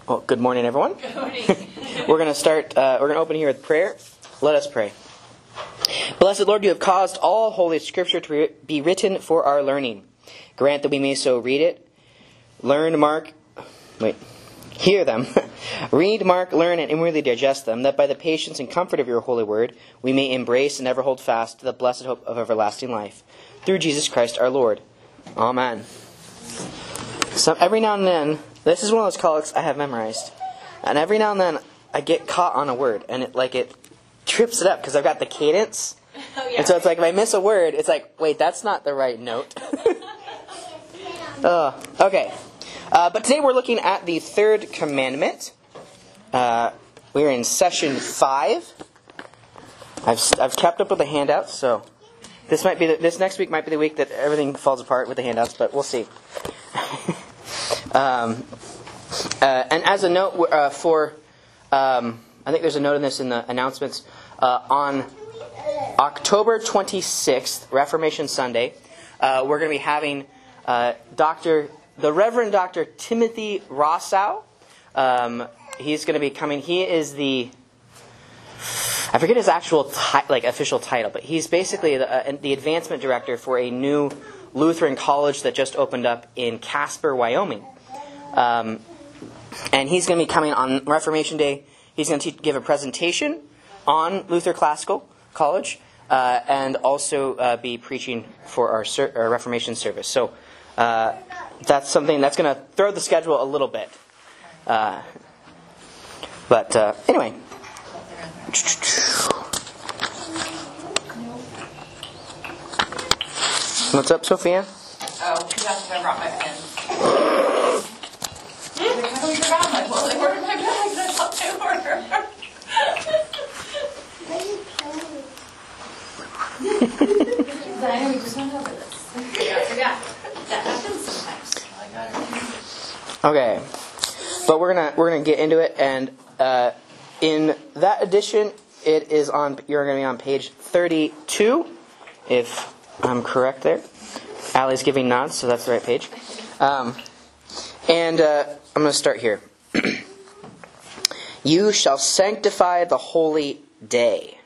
Well, good morning, everyone. Good morning. We're going to open here with prayer. Let us pray. Blessed Lord, you have caused all Holy Scripture to be written for our learning. Grant that we may so read it, hear them, read, mark, learn, and inwardly digest them, that by the patience and comfort of your holy word, we may embrace and ever hold fast to the blessed hope of everlasting life. Through Jesus Christ our Lord. Amen. So every now and then, this is one of those collects I have memorized, and every now and then I get caught on a word, and it trips it up because I've got the cadence. Oh, yeah. And so it's like if I miss a word, it's like, wait, that's not the right note. Okay. But today we're looking at the third commandment. We're in session 5. I've kept up with the handouts, so this next week might be the week that everything falls apart with the handouts, but we'll see. And as a note I think there's a note in this in the announcements, on October 26th, Reformation Sunday, we're going to be having the Reverend Dr. Timothy Rossau. He's going to be coming. He is I forget his actual official title, but he's basically the advancement director for a new Lutheran college that just opened up in Casper, Wyoming. And he's going to be coming on Reformation Day. He's going to give a presentation on Luther Classical College and also be preaching for our Reformation service. So that's something that's going to throw the schedule a little bit. But anyway. What's up, Sophia? Oh, because that's when I brought my pen. I totally forgot my well, I ordered my bags. That's what I ordered. I know we just went over this. I forgot. That happens sometimes. Okay, but we're gonna get into it, and in that edition, you're going to be on page 32, if I'm correct there. Allie's giving nods, so that's the right page. And I'm going to start here. You shall sanctify the holy day.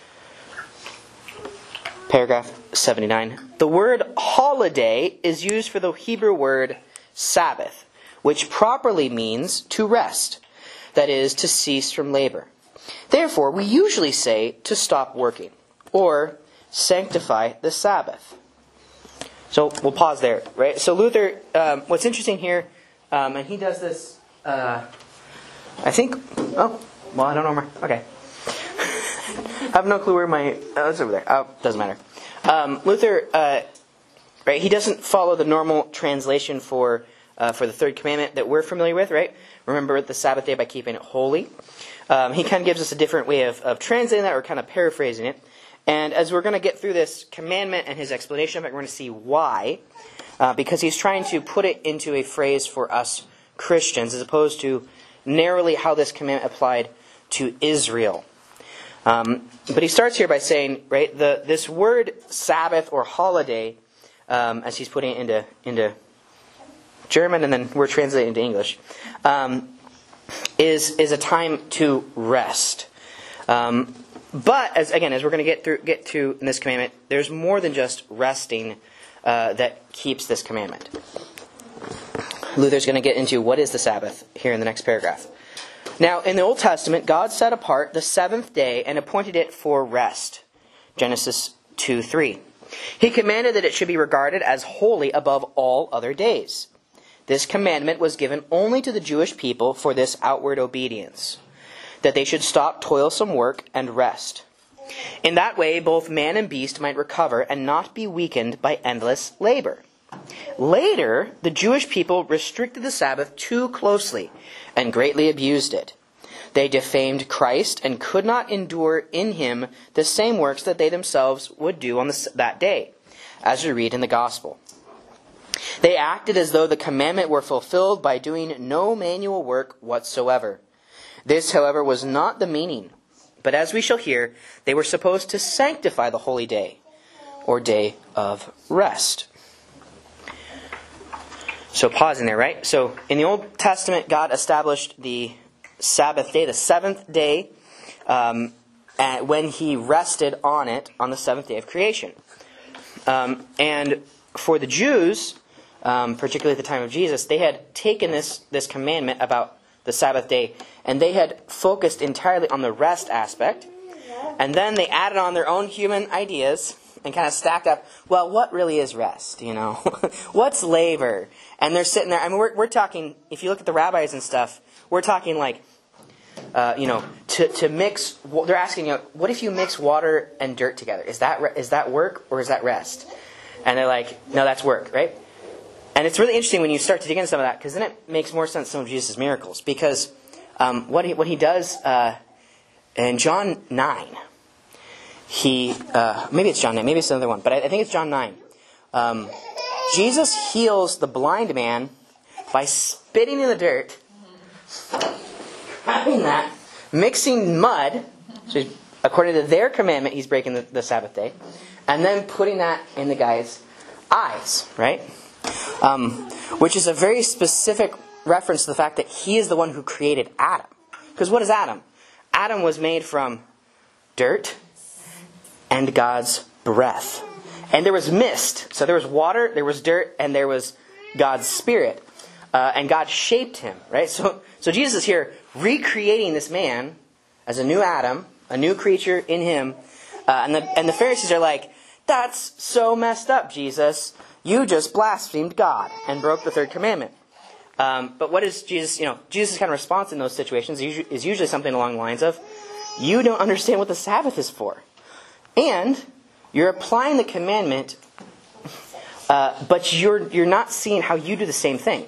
Paragraph 79. The word holiday is used for the Hebrew word Sabbath, which properly means to rest, that is, to cease from labor. Therefore, we usually say to stop working, or sanctify the Sabbath. So we'll pause there, right? So Luther, what's interesting here, and he does this, I don't know where, okay. I have no clue where it's over there. Oh, doesn't matter. Luther, right, he doesn't follow the normal translation for the third commandment that we're familiar with, right? Remember the Sabbath day by keeping it holy. He kind of gives us a different way of translating that, or kind of paraphrasing it. And as we're going to get through this commandment and his explanation of it, we're going to see why. Because he's trying to put it into a phrase for us Christians, as opposed to narrowly how this commandment applied to Israel. But he starts here by saying, right, this word Sabbath or holiday, as he's putting it into German, and then we're translating into English, is a time to rest. But as we're going to get to in this commandment, there's more than just resting that keeps this commandment. Luther's going to get into what is the Sabbath here in the next paragraph. Now, in the Old Testament, God set apart the seventh day and appointed it for rest. Genesis 2:3. He commanded that it should be regarded as holy above all other days. This commandment was given only to the Jewish people for this outward obedience, that they should stop toilsome work and rest. In that way, both man and beast might recover and not be weakened by endless labor. Later, the Jewish people restricted the Sabbath too closely and greatly abused it. They defamed Christ and could not endure in him the same works that they themselves would do on that day, as we read in the Gospel. They acted as though the commandment were fulfilled by doing no manual work whatsoever. This, however, was not the meaning, but as we shall hear, they were supposed to sanctify the holy day, or day of rest. So pausing there, right? So in the Old Testament, God established the Sabbath day, the seventh day, when he rested on it on the seventh day of creation. And for the Jews, particularly at the time of Jesus, they had taken this commandment about the Sabbath day, and they had focused entirely on the rest aspect. And then they added on their own human ideas and kind of stacked up, well, what really is rest, you know? What's labor? And they're sitting there. I mean, we're talking, if you look at the rabbis and stuff, we're talking like, to mix, they're asking, what if you mix water and dirt together? Is that work or is that rest? And they're like, no, that's work, right? And it's really interesting when you start to dig into some of that, because then it makes more sense some of Jesus' miracles. Because what he does in John 9, maybe it's John 9, maybe it's another one, but I think it's John 9. Jesus heals the blind man by spitting in the dirt, having that, mixing mud, so according to their commandment, he's breaking the Sabbath day, and then putting that in the guy's eyes, right? Which is a very specific reference to the fact that he is the one who created Adam. Because what is Adam? Adam was made from dirt and God's breath. And there was mist. So there was water, there was dirt, and there was God's Spirit. And God shaped him, right? So Jesus is here recreating this man as a new Adam, a new creature in him. And the Pharisees are like, that's so messed up, Jesus. You just blasphemed God and broke the third commandment. But what is Jesus, Jesus' kind of response in those situations is usually something along the lines of, you don't understand what the Sabbath is for. And you're applying the commandment, but you're not seeing how you do the same thing.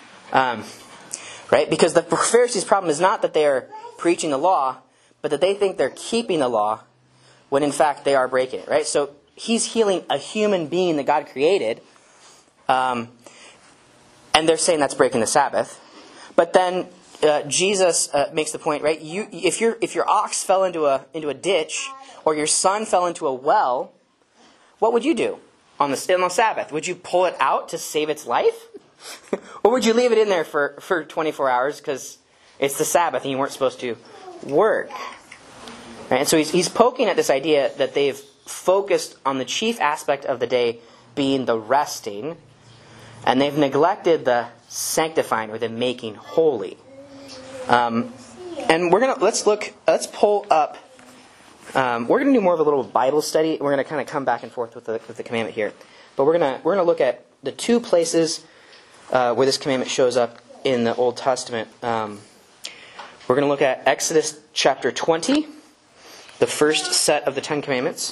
Right? Because the Pharisees' problem is not that they are preaching the law, but that they think they're keeping the law when in fact they are breaking it. Right? So he's healing a human being that God created, and they're saying that's breaking the Sabbath. But then Jesus makes the point, right? If your ox fell into a ditch, or your son fell into a well, what would you do on the Sabbath? Would you pull it out to save its life? Or would you leave it in there for 24 hours because it's the Sabbath and you weren't supposed to work? Right? And so he's poking at this idea that they've focused on the chief aspect of the day being the resting, and they've neglected the sanctifying or the making holy. And let's pull up. We're going to do more of a little Bible study. We're going to kind of come back and forth with the commandment here, but we're going to look at the two places where this commandment shows up in the Old Testament. We're going to look at Exodus chapter 20, the first set of the Ten Commandments.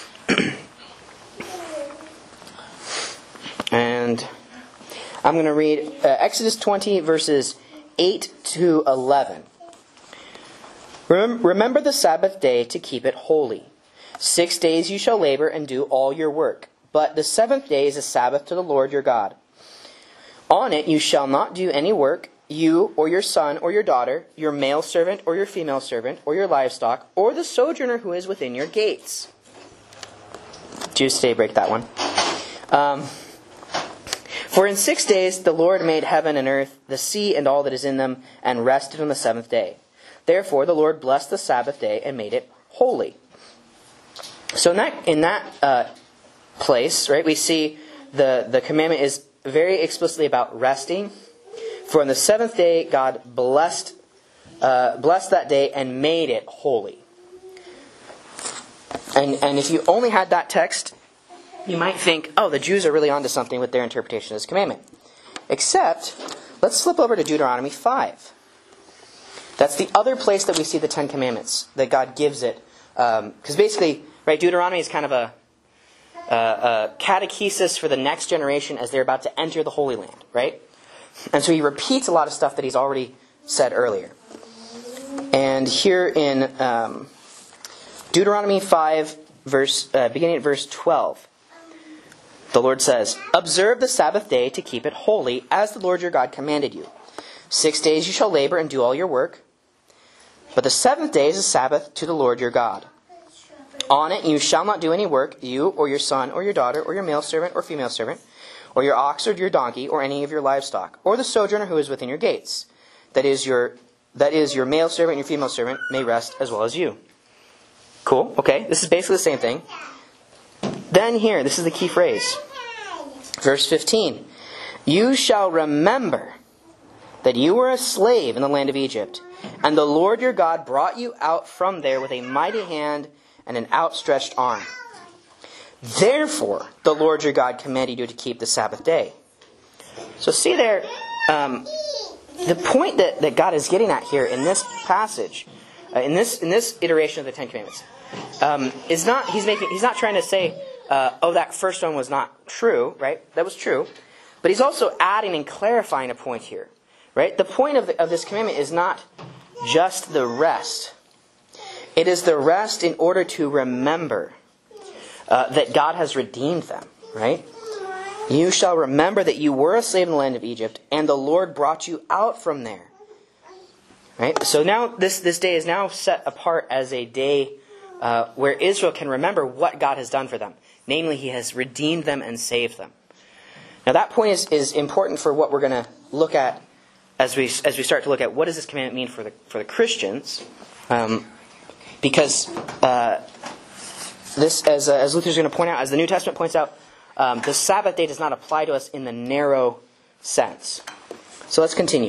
And I'm going to read Exodus 20, verses 8 to 11. Remember the Sabbath day to keep it holy. 6 days you shall labor and do all your work. But the seventh day is a Sabbath to the Lord your God. On it you shall not do any work, you or your son or your daughter, your male servant or your female servant, or your livestock, or the sojourner who is within your gates. Jews today break that one. For in 6 days the Lord made heaven and earth, the sea and all that is in them, and rested on the seventh day. Therefore the Lord blessed the Sabbath day and made it holy. So in that place, right, we see the commandment is very explicitly about resting. For on the seventh day God blessed that day and made it holy. And if you only had that text, you might think, oh, the Jews are really onto something with their interpretation of this commandment. Except, let's flip over to Deuteronomy 5. That's the other place that we see the Ten Commandments, that God gives it. Because basically, right, Deuteronomy is kind of a catechesis for the next generation as they're about to enter the Holy Land, right? And so he repeats a lot of stuff that he's already said earlier. And here in Deuteronomy 5, beginning at verse 12, the Lord says, "Observe the Sabbath day to keep it holy, as the Lord your God commanded you. 6 days you shall labor and do all your work. But the seventh day is a Sabbath to the Lord your God. On it you shall not do any work, you or your son or your daughter or your male servant or female servant, or your ox or your donkey, or any of your livestock, or the sojourner who is within your gates. That is your male servant and your female servant may rest as well as you. Cool. Okay. This is basically the same thing. Then here, this is the key phrase. Verse 15. You shall remember that you were a slave in the land of Egypt, and the Lord your God brought you out from there with a mighty hand and an outstretched arm. Therefore, the Lord your God commanded you to keep the Sabbath day. So see there, the point that God is getting at here in this passage, in this iteration of the Ten Commandments, is not he's not trying to say, that first one was not true, right? That was true, but he's also adding and clarifying a point here, right? The point of this commandment is not just the rest. It is the rest in order to remember that God has redeemed them, right? You shall remember that you were a slave in the land of Egypt, and the Lord brought you out from there. Right? So now this day is now set apart as a day where Israel can remember what God has done for them. Namely, He has redeemed them and saved them. Now that point is important for what we're going to look at as we start to look at what does this commandment mean for the Christians. Because this, as Luther's going to point out, as the New Testament points out, the Sabbath day does not apply to us in the narrow sense. So let's continue.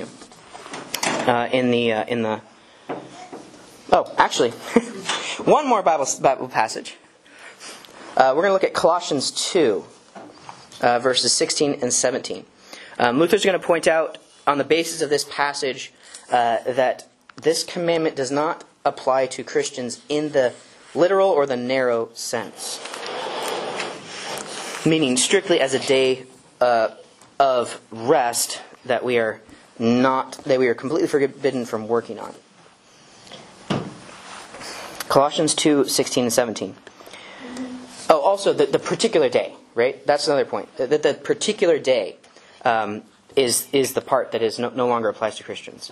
One more Bible passage. We're going to look at Colossians 2, verses 16 and 17. Luther's going to point out, on the basis of this passage, that this commandment does not apply to Christians in the literal or the narrow sense. Meaning strictly as a day of rest that we are completely forbidden from working on. Colossians 2, 16 and 17. Oh, also the particular day, right? That's another point. That the particular day is the part that is no longer applies to Christians.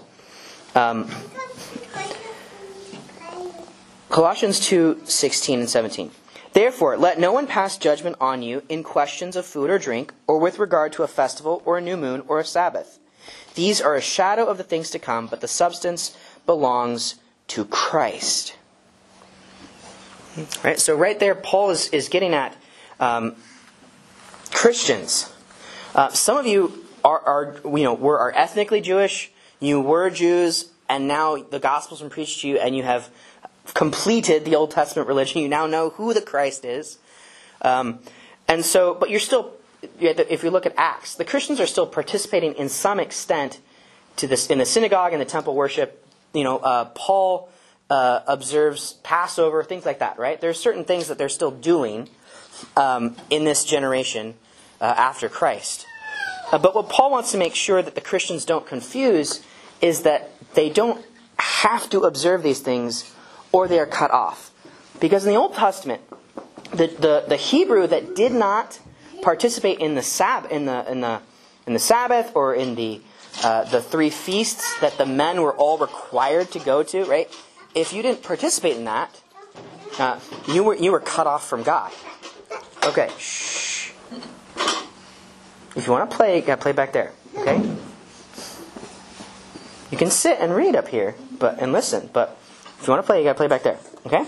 Colossians 2, 16 and 17. Therefore, let no one pass judgment on you in questions of food or drink, or with regard to a festival, or a new moon, or a Sabbath. These are a shadow of the things to come, but the substance belongs to Christ. Right? So right there, Paul is getting at Christians. Some of you are ethnically Jewish. You were Jews, and now the gospel's been preached to you, and you have completed the Old Testament religion. You now know who the Christ is. But you're still, if you look at Acts, the Christians are still participating in some extent to this in the synagogue and the temple worship. Paul observes Passover, things like that, right? There's certain things that they're still doing in this generation after Christ. But what Paul wants to make sure that the Christians don't confuse is that they don't have to observe these things or they are cut off. Because in the Old Testament, the Hebrew that did not participate in the Sabbath or in the 3 feasts that the men were all required to go to, right? If you didn't participate in that, you were cut off from God. Okay, shh. If you want to play, you got to play back there. Okay. You can sit and read up here, and listen. But if you want to play, you got to play back there. Okay.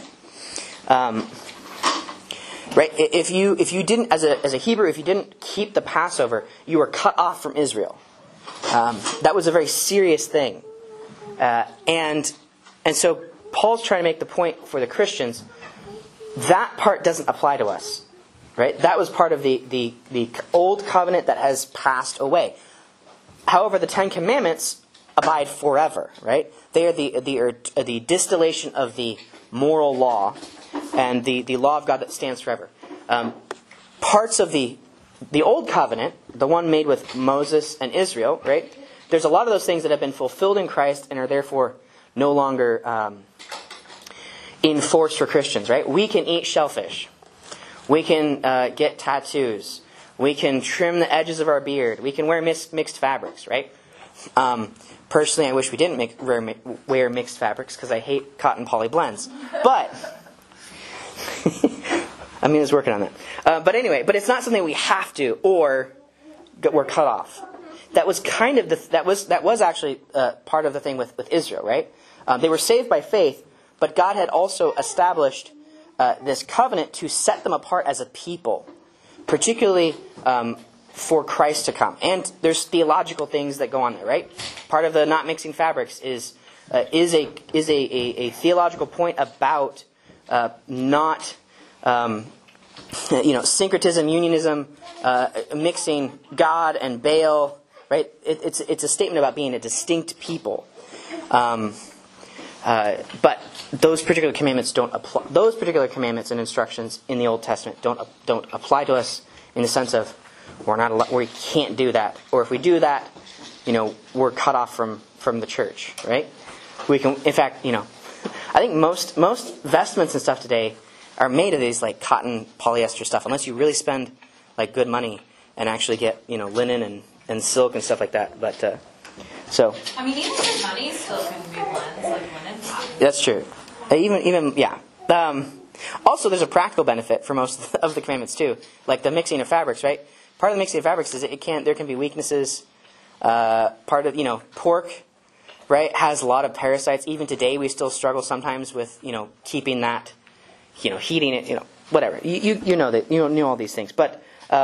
Right. If you didn't, as a Hebrew, if you didn't keep the Passover, you were cut off from Israel. That was a very serious thing, and so Paul's trying to make the point for the Christians. That part doesn't apply to us. Right? That was part of the old covenant that has passed away. However, the Ten Commandments abide forever. Right? They are the distillation of the moral law and the law of God that stands forever. Parts of the old covenant, the one made with Moses and Israel, right? There's a lot of those things that have been fulfilled in Christ and are therefore no longer in force for Christians. Right? We can eat shellfish. We can get tattoos. We can trim the edges of our beard. We can wear mixed fabrics, right? Personally, I wish we didn't wear mixed fabrics because I hate cotton poly blends. But, I mean, I was working on that. But anyway, but it's not something we have to or were cut off. That was kind of that was actually part of the thing with Israel, right? They were saved by faith, but God had also established this covenant to set them apart as a people, particularly for Christ to come. And there's theological things that go on there, right? Part of the not mixing fabrics is a theological point about not syncretism, unionism, mixing God and Baal, right? It's a statement about being a distinct people. But those particular commandments don't apply. Those particular commandments and instructions in the Old Testament don't apply to us in the sense of we can't do that, or if we do that, we're cut off from the church, right? We can, in fact, I think most vestments and stuff today are made of these like cotton polyester stuff, unless you really spend like good money and actually get linen and silk and stuff like that. But so I mean, even with money, still can be blends like linen cotton. That's true. Even yeah. Also, there's a practical benefit for most of the commandments too, like the mixing of fabrics, right? Part of the mixing of fabrics is there can be weaknesses. Part of pork, right, has a lot of parasites. Even today, we still struggle sometimes with keeping that, heating it, whatever. You know that you know all these things, but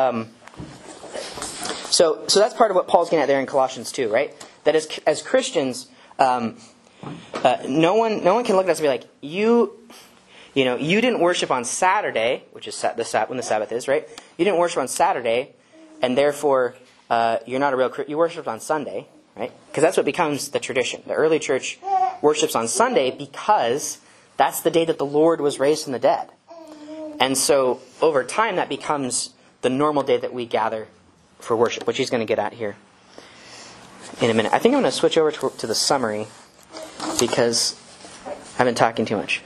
so that's part of what Paul's getting at there in Colossians 2, right? That as Christians, no one can look at us and be like, you didn't worship on Saturday, which is when the Sabbath is, right? You didn't worship on Saturday, and therefore you're not a real Christian. You worshiped on Sunday, right? Because that's what becomes the tradition. The early church worships on Sunday because that's the day that the Lord was raised from the dead. And so over time that becomes the normal day that we gather for worship, which he's going to get at here in a minute. I think I'm going to switch over to the summary because I've been talking too much.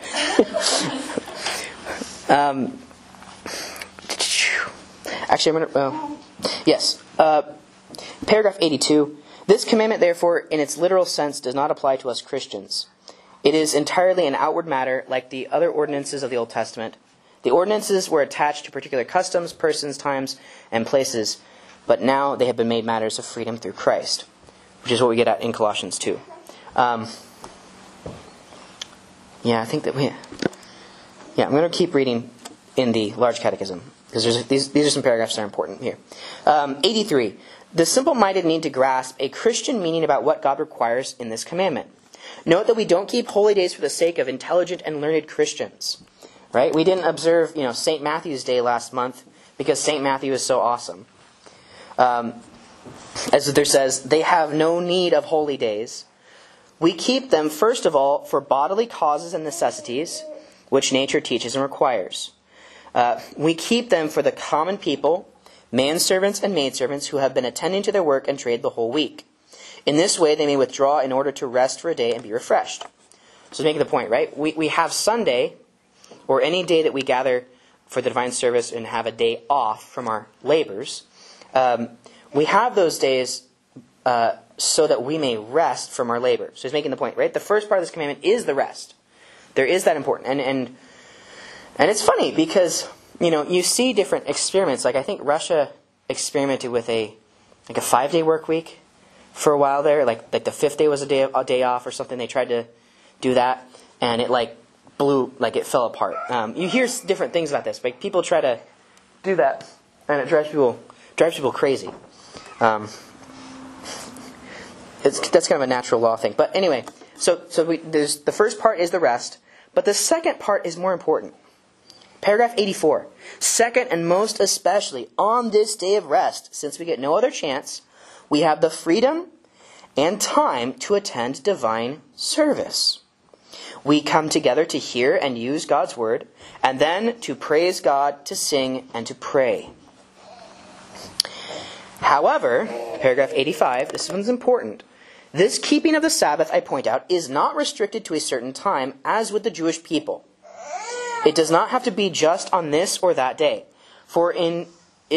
Actually, I'm going to... yes. Paragraph 82. This commandment, therefore, in its literal sense, does not apply to us Christians. It is entirely an outward matter, like the other ordinances of the Old Testament. The ordinances were attached to particular customs, persons, times, and places, but now they have been made matters of freedom through Christ, which is what we get at in Colossians 2. I think that I'm going to keep reading in the Large Catechism, because these are some paragraphs that are important here. 83. The simple-minded need to grasp a Christian meaning about what God requires in this commandment. Note that we don't keep holy days for the sake of intelligent and learned Christians. Right? We didn't observe, St. Matthew's Day last month because St. Matthew is so awesome. As Luther says, they have no need of holy days. We keep them, first of all, for bodily causes and necessities, which nature teaches and requires. We keep them for the common people, manservants and maidservants who have been attending to their work and trade the whole week. In this way, they may withdraw in order to rest for a day and be refreshed. So making the point, right? We have Sunday, or any day that we gather for the divine service and have a day off from our labors. We have those days so that we may rest from our labor. So he's making the point, right? The first part of this commandment is the rest. There is that important. And it's funny because, you see different experiments. Like I think Russia experimented with a 5-day work week for a while there. Like the 5th day was a day off or something. They tried to do that, and it it fell apart. You hear different things about this. Like people try to do that, and it drives people crazy. That's kind of a natural law thing. But anyway, there's the first part is the rest, but the second part is more important. Paragraph 84. Second, and most especially, on this day of rest, since we get no other chance, we have the freedom and time to attend divine service. We come together to hear and use God's word, and then to praise God, to sing, and to pray. However, paragraph 85, this one's important. This keeping of the Sabbath, I point out, is not restricted to a certain time, as with the Jewish people. It does not have to be just on this or that day. For in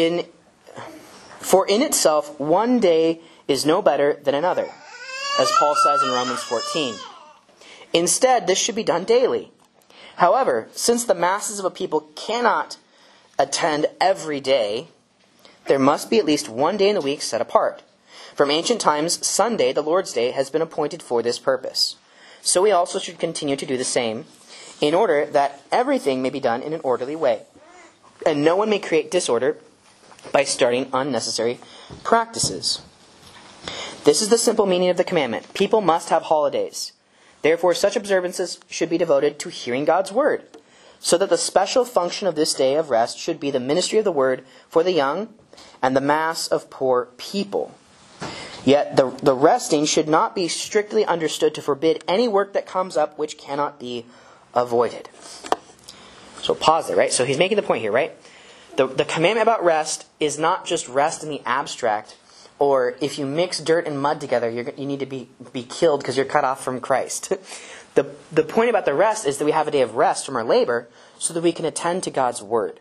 itself, one day is no better than another, as Paul says in Romans 14. Instead, this should be done daily. However, since the masses of a people cannot attend every day, there must be at least one day in the week set apart. From ancient times, Sunday, the Lord's Day, has been appointed for this purpose. So we also should continue to do the same, in order that everything may be done in an orderly way, and no one may create disorder by starting unnecessary practices. This is the simple meaning of the commandment. People must have holidays. Therefore, such observances should be devoted to hearing God's word, so that the special function of this day of rest should be the ministry of the word for the young and the mass of poor people. Yet the resting should not be strictly understood to forbid any work that comes up which cannot be avoided. So pause there, right? So he's making the point here, right? The commandment about rest is not just rest in the abstract, or if you mix dirt and mud together, you need to be killed because you're cut off from Christ. The point about the rest is that we have a day of rest from our labor so that we can attend to God's word.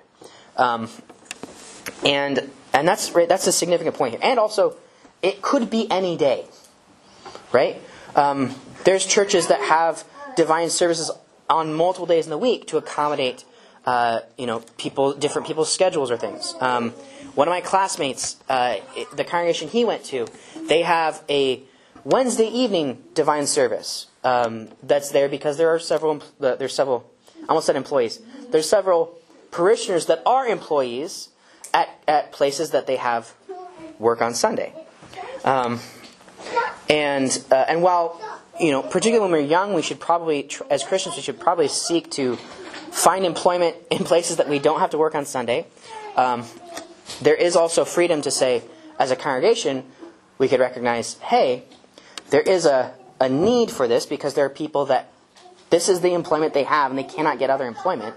And that's a significant point here. And also, it could be any day, right? There's churches that have divine services on multiple days in the week to accommodate, different people's schedules or things. One of my classmates, the congregation he went to, they have a Wednesday evening divine service that's there because there's several. I almost said employees. There's several parishioners that are employees at places that they have work on Sunday. And while, particularly when we're young, we should probably, as Christians, we should probably seek to find employment in places that we don't have to work on Sunday. There is also freedom to say, as a congregation, we could recognize, hey, there is a need for this because there are people that this is the employment they have and they cannot get other employment.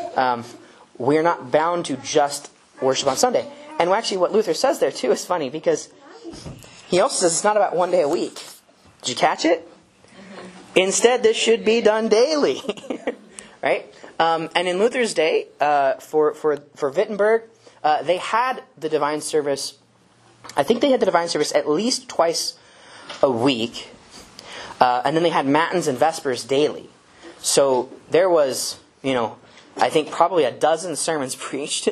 We're not bound to just worship on Sunday. And actually what Luther says there too is funny because he also says it's not about one day a week. Did you catch it? Mm-hmm. Instead, this should be done daily. Right? And in Luther's day, for Wittenberg, they had the divine service, I think they had the divine service at least twice a week. And then they had matins and vespers daily. So there was, I think probably a dozen sermons preached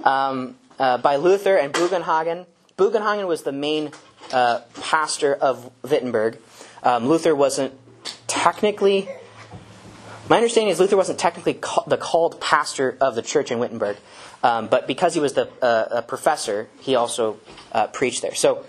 by Luther and Bugenhagen. Bugenhagen was the main pastor of Wittenberg. Luther wasn't technically... My understanding is Luther wasn't technically the called pastor of the church in Wittenberg. But because he was the professor, he also preached there. So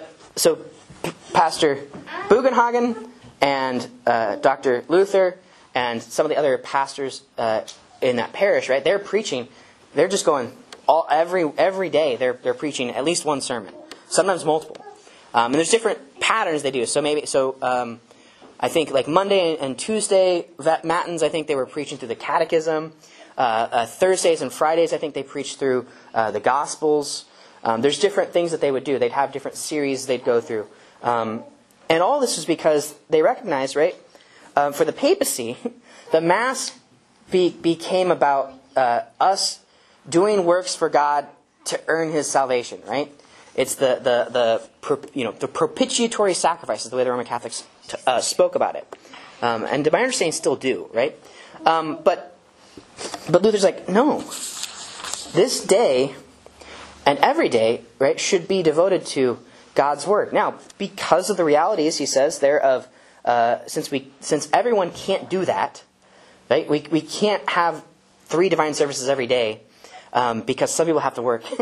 Pastor Bugenhagen and Dr. Luther and some of the other pastors in that parish, right? They're preaching. They're just going every day. They're preaching at least one sermon, sometimes multiple. And there's different patterns they do. So I think like Monday and Tuesday matins, I think they were preaching through the Catechism. Thursdays and Fridays, I think they preached through the Gospels. There's different things that they would do. They'd have different series they'd go through. And all this was because they recognized, right, for the papacy, the Mass became about us doing works for God to earn His salvation, right? It's the propitiatory sacrifice is the way the Roman Catholics spoke about it, and to my understanding, still do, right? But Luther's like, no, this day and every day, right, should be devoted to God's word. Now, because of the realities, he says there of since everyone can't do that, right? We can't have 3 divine services every day because some people have to work.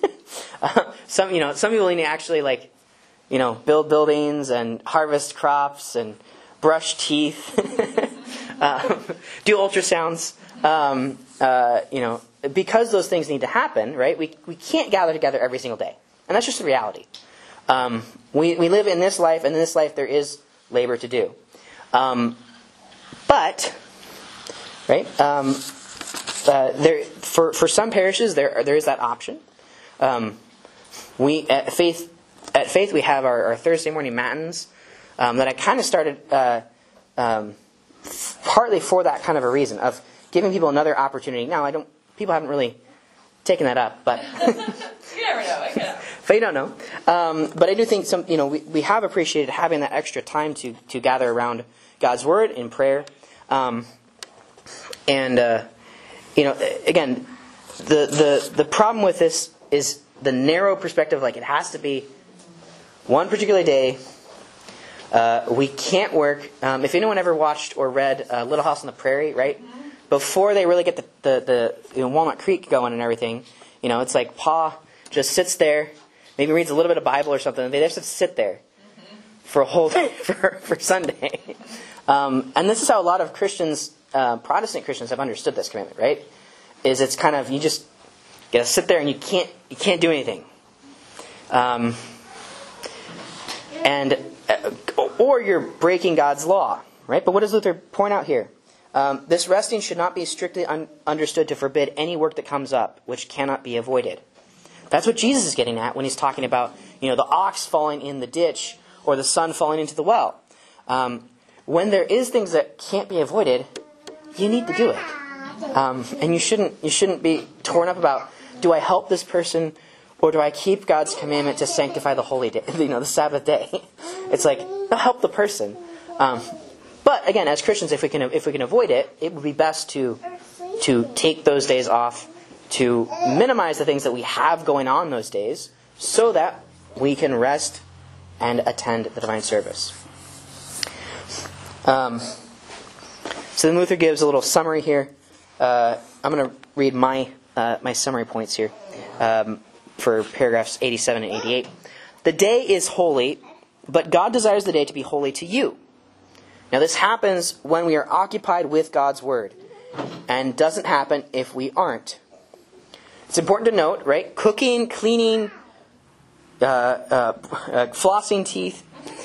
Some people need to actually build buildings and harvest crops and brush teeth, do ultrasounds. Because those things need to happen, right? We can't gather together every single day, and that's just the reality. We live in this life, and in this life there is labor to do. But right, there for some parishes there is that option. We at Faith we have our Thursday morning matins that I kind of started partly for that kind of a reason of giving people another opportunity. Now people haven't really taken that up, but you never know. But you don't know. But I do think we have appreciated having that extra time to gather around God's word in prayer. Again, the problem with this is the narrow perspective, like it has to be one particular day. We can't work. If anyone ever watched or read Little House on the Prairie, right? Before they really get the Walnut Creek going and everything, it's like Pa just sits there, maybe reads a little bit of Bible or something, and they just have to sit there for a whole day, for Sunday. And this is how a lot of Christians, Protestant Christians, have understood this commandment, right? Is it's kind of, you just got to sit there and you can't do anything. Or you're breaking God's law, right? But what does Luther point out here? This resting should not be strictly understood to forbid any work that comes up, which cannot be avoided. That's what Jesus is getting at when he's talking about, the ox falling in the ditch or the son falling into the well. When there is things that can't be avoided, you need to do it. And you shouldn't be torn up about, do I help this person or do I keep God's commandment to sanctify the holy day, the Sabbath day? It's like, no, help the person. But again, as Christians, if we can avoid it, it would be best to take those days off, to minimize the things that we have going on those days, so that we can rest and attend the divine service. So then Luther gives a little summary here. I'm going to read my summary points here for paragraphs 87 and 88. The day is holy, but God desires the day to be holy to you. Now this happens when we are occupied with God's Word, and doesn't happen if we aren't. It's important to note, right? Cooking, cleaning, flossing teeth,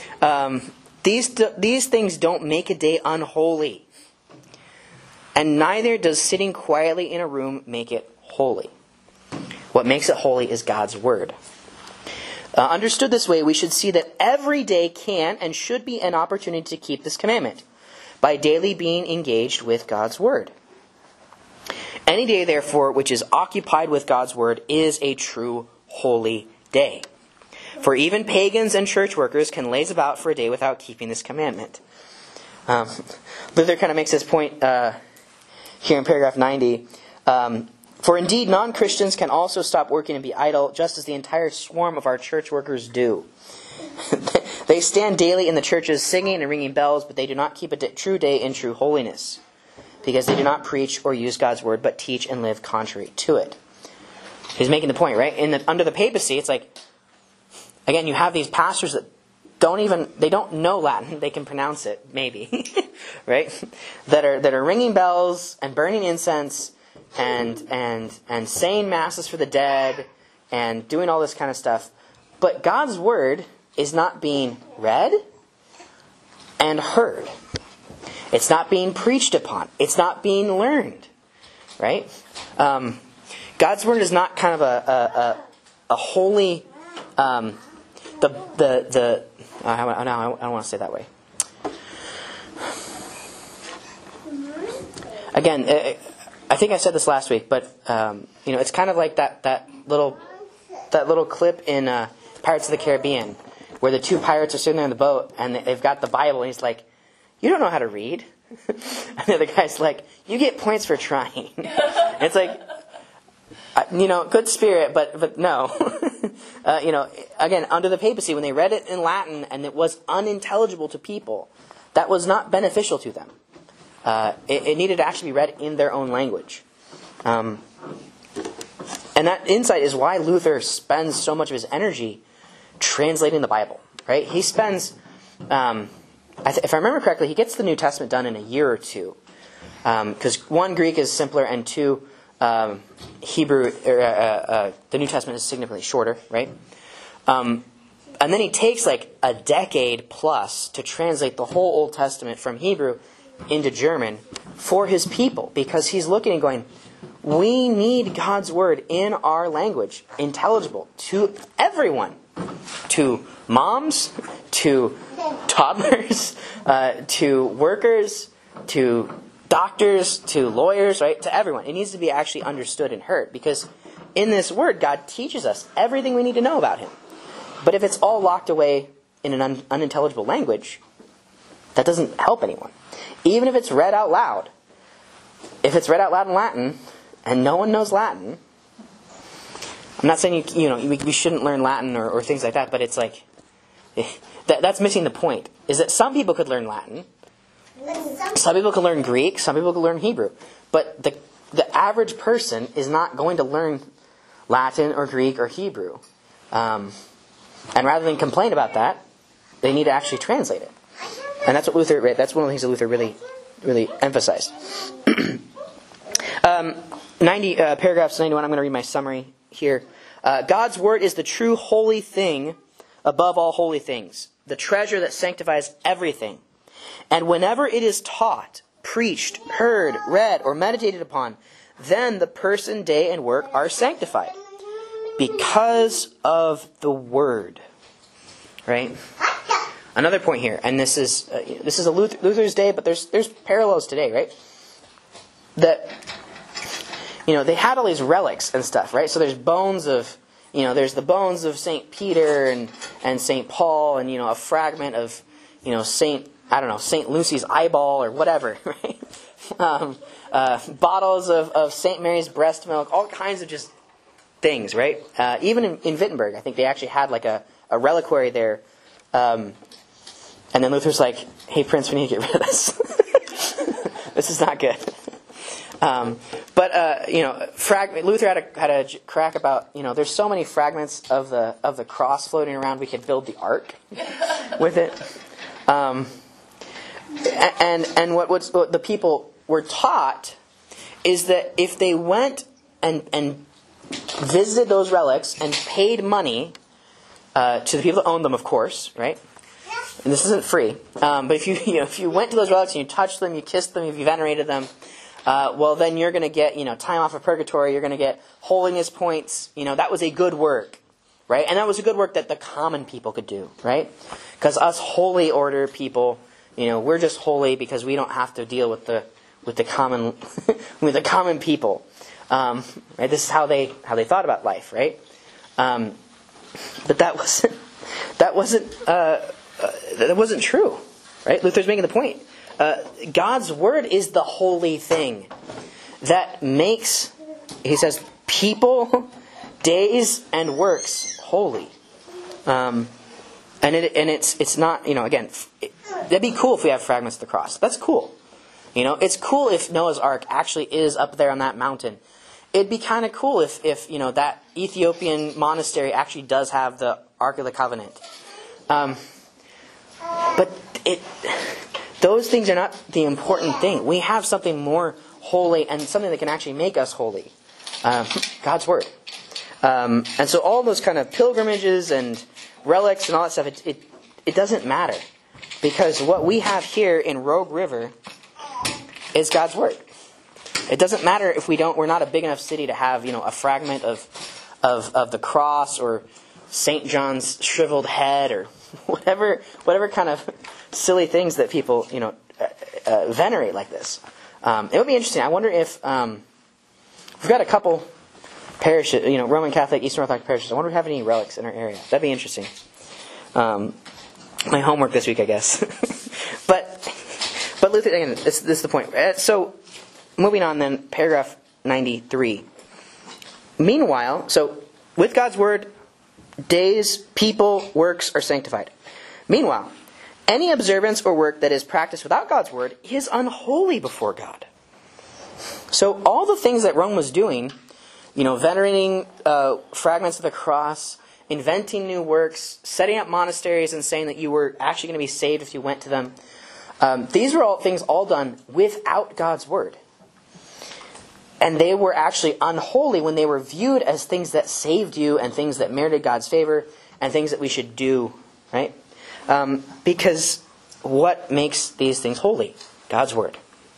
these things don't make a day unholy. And neither does sitting quietly in a room make it holy. What makes it holy is God's Word. Understood this way, we should see that every day can and should be an opportunity to keep this commandment by daily being engaged with God's Word. Any day, therefore, which is occupied with God's Word is a true holy day. For even pagans and church workers can laze about for a day without keeping this commandment. Luther kind of makes this point here in paragraph 90. For indeed, non-Christians can also stop working and be idle, just as the entire swarm of our church workers do. They stand daily in the churches singing and ringing bells, but they do not keep a true day in true holiness, because they do not preach or use God's word, but teach and live contrary to it. He's making the point, right? Under the papacy, it's like, again, you have these pastors that they don't know Latin. They can pronounce it, maybe, right? That are ringing bells and burning incense and saying masses for the dead and doing all this kind of stuff. But God's word is not being read and heard. It's not being preached upon. It's not being learned, right? God's word is not kind of a holy. I don't want to say that way. Again, I think I said this last week, but it's kind of like that little clip in Pirates of the Caribbean, where the two pirates are sitting there in the boat and they've got the Bible, and he's like, "You don't know how to read," and the other guy's like, "You get points for trying." And it's like, good spirit, but no. Again, under the papacy, when they read it in Latin and it was unintelligible to people, that was not beneficial to them. It needed to actually be read in their own language. And that insight is why Luther spends so much of his energy translating the Bible. Right? He spends, if I remember correctly, he gets the New Testament done in a year or two. Because one, Greek is simpler, and two, Hebrew, the New Testament is significantly shorter, right? And then he takes like a decade plus to translate the whole Old Testament from Hebrew into German for his people, because he's looking and going, we need God's word in our language, intelligible to everyone, to moms, to toddlers, to workers, to doctors, to lawyers, right? To everyone. It needs to be actually understood and heard, because in this word, God teaches us everything we need to know about him. But if it's all locked away in an unintelligible language, that doesn't help anyone. Even if it's read out loud. If it's read out loud in Latin, and no one knows Latin, I'm not saying we shouldn't learn Latin or things like that, but it's like that's missing the point. Is that some people could learn Latin, some people could learn Greek, some people could learn Hebrew, but the average person is not going to learn Latin or Greek or Hebrew. And rather than complain about that, they need to actually translate it. And that's what Luther. That's one of the things that Luther really emphasized. Paragraphs 91. I'm going to read my summary here. God's word is the true holy thing above all holy things, the treasure that sanctifies everything. And whenever it is taught, preached, heard, read, or meditated upon, then the person, day, and work are sanctified because of the word. Right? Another point here, and this is a Luther's day, but there's parallels today, right? That they had all these relics and stuff, right? So there's bones of there's the bones of St. Peter and St. Paul, and a fragment of St. Lucy's eyeball or whatever, right? Bottles of St. Mary's breast milk, all kinds of just things, right? Even in Wittenberg, I think they actually had like a reliquary there. And then Luther's like, "Hey, Prince, we need to get rid of this. This is not good." Luther had a crack about there's so many fragments of the cross floating around. We could build the ark with it. And what the people were taught is that if they went and visited those relics and paid money to the people that owned them, of course, right? And this isn't free. But if you went to those relics and you touched them, you kissed them, if you venerated them, well, then you're going to get time off of purgatory. You're going to get holiness points. That was a good work, right? And that was a good work that the common people could do, right? Because us holy order people, we're just holy because we don't have to deal with the common with the common people. Right? This is how they thought about life, right? But that wasn't true, right? Luther's making the point. God's word is the holy thing that makes, he says, people, days, and works holy. And it's not, again, that'd be cool if we have fragments of the cross. That's cool. It's cool if Noah's Ark actually is up there on that mountain. It'd be kind of cool if that Ethiopian monastery actually does have the Ark of the Covenant. But those things are not the important thing. We have something more holy and something that can actually make us holy. God's Word. And so all those kind of pilgrimages and relics and all that stuff, it doesn't matter. Because what we have here in Rogue River is God's Word. It doesn't matter if we're not a big enough city to have, a fragment of the cross or St. John's shriveled head or whatever kind of silly things that people, venerate like this. It would be interesting. I wonder if we've got a couple parishes, Roman Catholic, Eastern Orthodox parishes. I wonder if we have any relics in our area. That'd be interesting. My homework this week, I guess. But Luther, again, this is the point. So, moving on then, paragraph 93. Meanwhile, so with God's word, days, people, works are sanctified. Meanwhile, any observance or work that is practiced without God's word is unholy before God. So all the things that Rome was doing, venerating fragments of the cross, inventing new works, setting up monasteries and saying that you were actually going to be saved if you went to them, these were all things all done without God's word. And they were actually unholy when they were viewed as things that saved you and things that merited God's favor and things that we should do, right? Because what makes these things holy? God's word.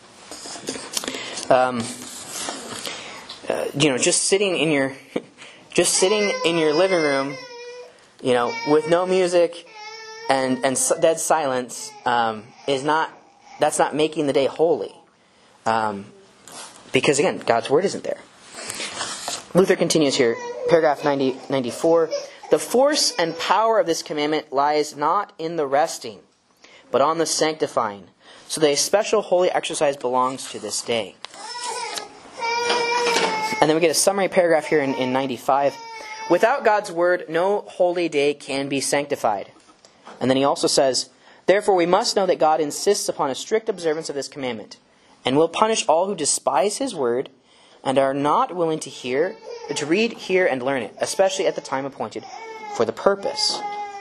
Just sitting in your living room, with no music and dead silence, that's not making the day holy. Because again, God's word isn't there. Luther continues here, paragraph 94. The force and power of this commandment lies not in the resting, but on the sanctifying, so that a special holy exercise belongs to this day. And then we get a summary paragraph here in 95. Without God's word, no holy day can be sanctified. And then he also says, therefore we must know that God insists upon a strict observance of this commandment, and will punish all who despise his word and are not willing to read, hear, and learn it, especially at the time appointed for the purpose.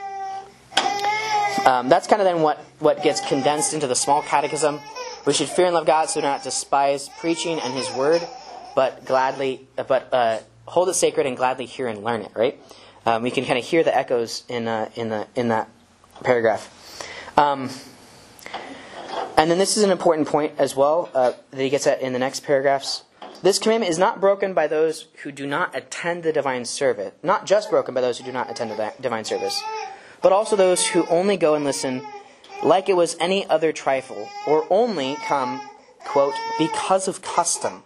That's kind of then what gets condensed into the small catechism. We should fear and love God so do not despise preaching and his word, but hold it sacred and gladly hear and learn it, right? We can kind of hear the echoes in that paragraph. And then this is an important point as well that he gets at in the next paragraphs. This commandment is not broken by those who do not attend the divine service. Not just broken by those who do not attend the divine service, but also those who only go and listen like it was any other trifle, or only come, quote, because of custom.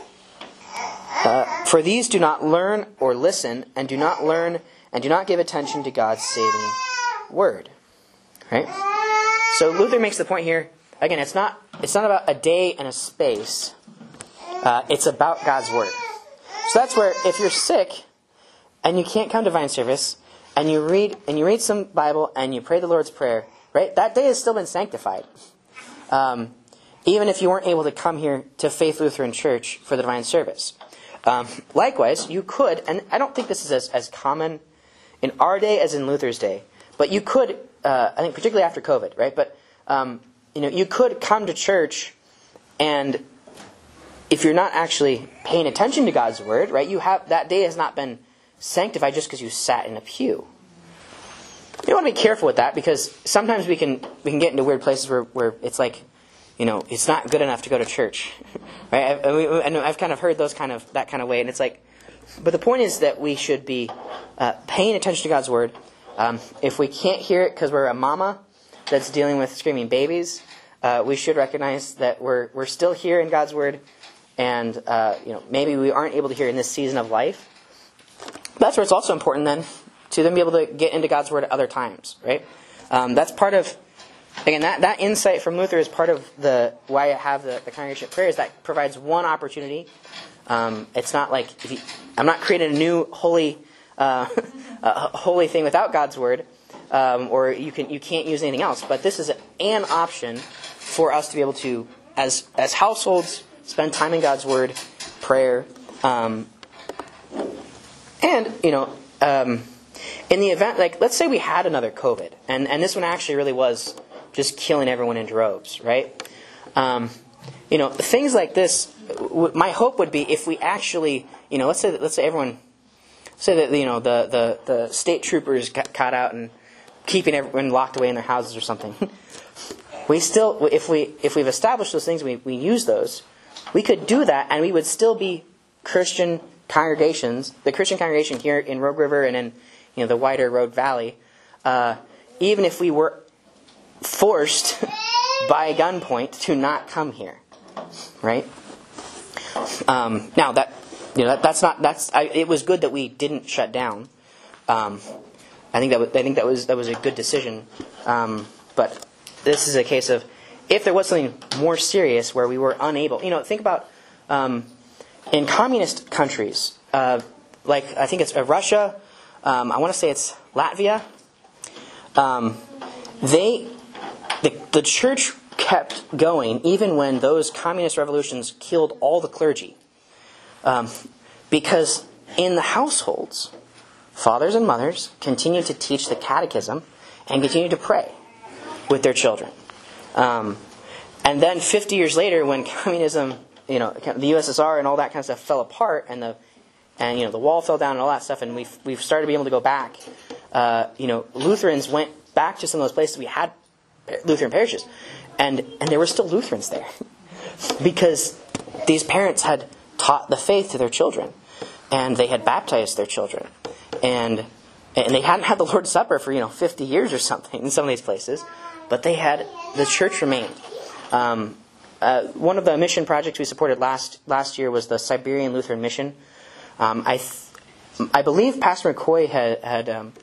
For these do not learn or listen, and do not give attention to God's saving word. Right? So Luther makes the point here. Again, it's not about a day and a space. It's about God's word. So that's where if you're sick and you can't come to divine service, and you read some Bible and you pray the Lord's Prayer, right? That day has still been sanctified. Even if you weren't able to come here to Faith Lutheran Church for the divine service. Likewise, you could, and I don't think this is as common in our day as in Luther's day, but you could, I think particularly after COVID, right? But you could come to church, and if you're not actually paying attention to God's word, right? That day has not been sanctified just because you sat in a pew. You want to be careful with that, because sometimes we can get into weird places where it's like, it's not good enough to go to church, right? And I've kind of heard that kind of way, and it's like, but the point is that we should be paying attention to God's word. If we can't hear it because we're a mama that's dealing with screaming babies, we should recognize that we're still here in God's word, and maybe we aren't able to hear in this season of life. That's where it's also important then to then be able to get into God's word at other times, right? That's part of, again, that insight from Luther is part of why I have the congregation prayers. That provides one opportunity. It's not like I'm not creating a new holy thing without God's word, or you can't use anything else. But this is an option for us to be able to, as households, spend time in God's word, prayer, in the event, like, let's say we had another COVID, and this one actually really was just killing everyone in droves, right? Things like this, my hope would be if we actually, let's say everyone, that, the state troopers got caught out and keeping everyone locked away in their houses or something. We still, if we've established those things, we use those, we could do that, and we would still be Christian congregations, the Christian congregation here in Rogue River and in the wider Rogue Valley, even if we were forced by gunpoint to not come here, right? Now it was good that we didn't shut down. I think that was a good decision. But this is a case of if there was something more serious where we were unable. Think about in communist countries, like I think it's Russia. I want to say it's Latvia. The church kept going even when those communist revolutions killed all the clergy, because in the households, fathers and mothers continued to teach the catechism and continued to pray with their children. And then 50 years later, when communism, the USSR and all that kind of stuff fell apart, and the wall fell down and all that stuff, and we've started being able to go back. Lutherans went back to some of those places we had Lutheran parishes, and there were still Lutherans there because these parents had taught the faith to their children, and they had baptized their children, and they hadn't had the Lord's Supper for 50 years or something in some of these places, but the church remained. One of the mission projects we supported last year was the Siberian Lutheran Mission. I believe Pastor McCoy had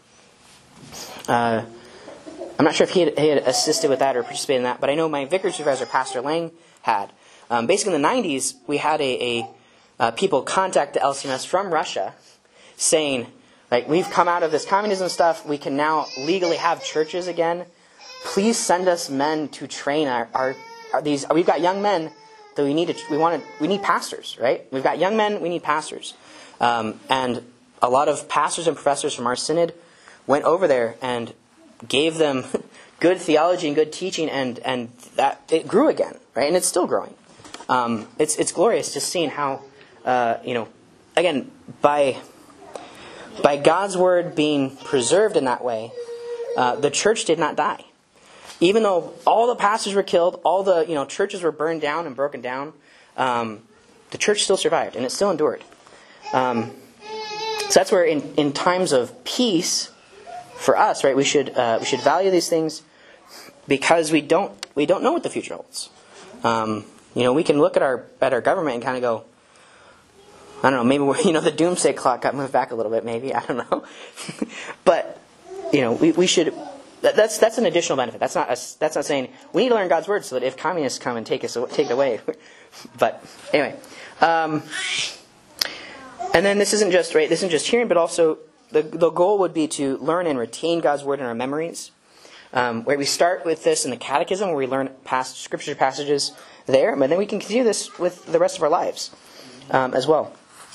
I'm not sure if he had assisted with that or participated in that, but I know my vicarage supervisor, Pastor Lang, had. Basically, in the 90s, we had people contact the LCMS from Russia saying, Like, we've come out of this communism stuff. We can now legally have churches again. Please send us men to train these. We've got young men that we need pastors, right? We've got young men, we need pastors. And a lot of pastors and professors from our synod went over there and gave them good theology and good teaching, and that it grew again, right? And it's still growing. It's glorious just seeing how, again, by God's word being preserved in that way, the church did not die. Even though all the pastors were killed, all the churches were burned down and broken down, the church still survived and it still endured. So that's where in times of peace, for us, right, we should value these things because we don't know what the future holds. We can look at our government and kind of go, I don't know, maybe the doomsday clock got moved back a little bit, maybe, I don't know. But we should. That's an additional benefit. That's not saying we need to learn God's word so that if communists come and take it away. But anyway, and then this isn't just hearing, but also the goal would be to learn and retain God's word in our memories. Where we start with this in the Catechism, where we learn past scripture passages there, but then we can continue this with the rest of our lives as well.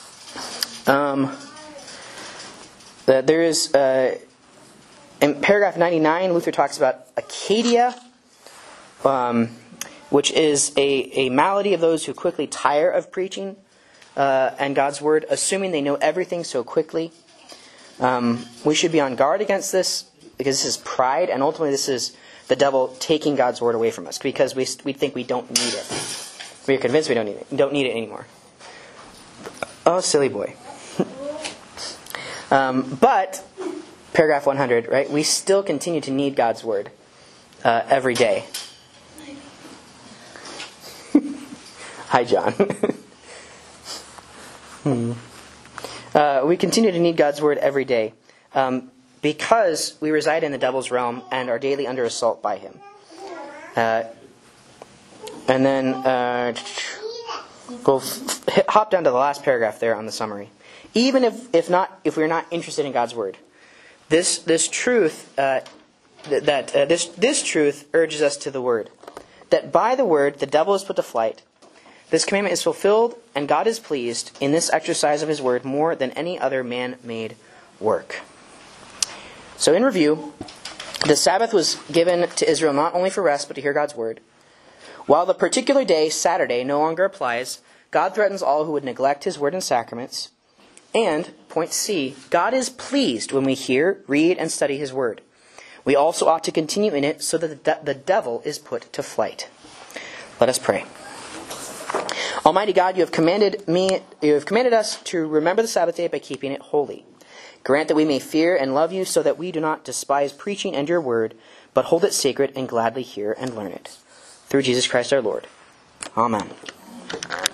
There is. In paragraph 99, Luther talks about acedia, which is a malady of those who quickly tire of preaching and God's word, assuming they know everything so quickly. We should be on guard against this, because this is pride, and ultimately this is the devil taking God's word away from us, because we think we don't need it. We are convinced we don't need it anymore. Oh, silly boy. But paragraph 100, right? We still continue to need God's word every day. Hi, John. We continue to need God's word every day because we reside in the devil's realm and are daily under assault by him. And then we'll hop down to the last paragraph there on the summary. Even if we're not interested in God's word, this truth this truth urges us to the word, that by the word the devil is put to flight. This commandment is fulfilled, and God is pleased in this exercise of his word more than any other man-made work. So in review, the Sabbath was given to Israel not only for rest, but to hear God's word. While the particular day, Saturday, no longer applies, God threatens all who would neglect his word and sacraments. And, point C, God is pleased when we hear, read, and study his word. We also ought to continue in it so that the devil is put to flight. Let us pray. Almighty God, you have commanded us to remember the Sabbath day by keeping it holy. Grant that we may fear and love you so that we do not despise preaching and your word, but hold it sacred and gladly hear and learn it. Through Jesus Christ our Lord. Amen.